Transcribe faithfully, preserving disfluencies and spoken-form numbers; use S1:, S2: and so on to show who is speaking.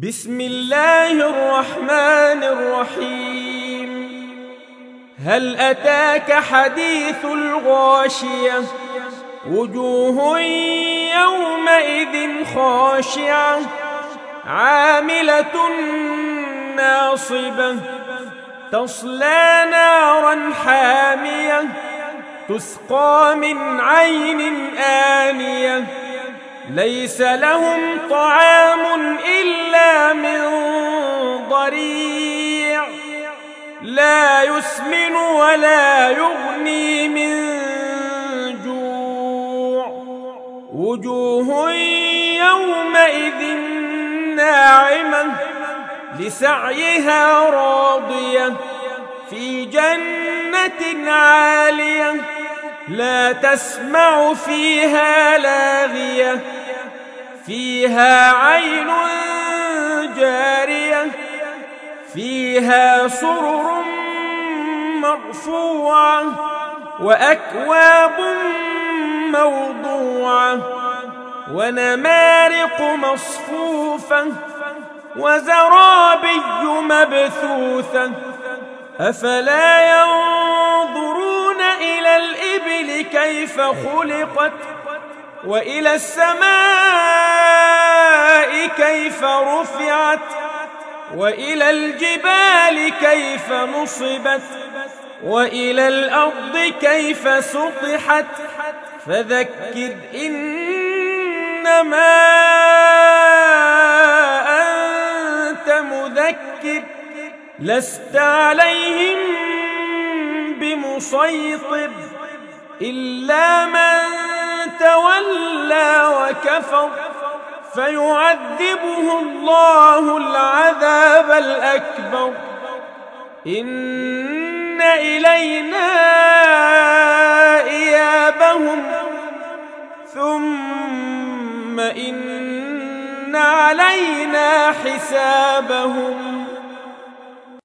S1: بسم الله الرحمن الرحيم. هل أتاك حديث الغاشية؟ وجوه يومئذ خاشعة عاملة ناصبة تصلى نارا حامية تسقى من عين آنية ليس لهم طعام إلا من ضريع لا يسمن ولا يغني من جوع وجوه يومئذ ناعمة لسعيها راضية في جنة عالية لا تسمع فيها لاغية فيها عين جارية فيها سرر مرفوعة وأكواب موضوعة ونمارق مصفوفة وزرابي مبثوثة أفلا ينظرون إلى الإبل كيف خلقت وإلى السماء كيف رفعت وإلى الجبال كيف نصبت وإلى الأرض كيف سطحت فذكر إنما أنت مذكر لست عليهم بمسيطر إلا من تولى وكفر فيعذبه الله العذاب الأكبر إن إلينا إيابهم ثم إن علينا حسابهم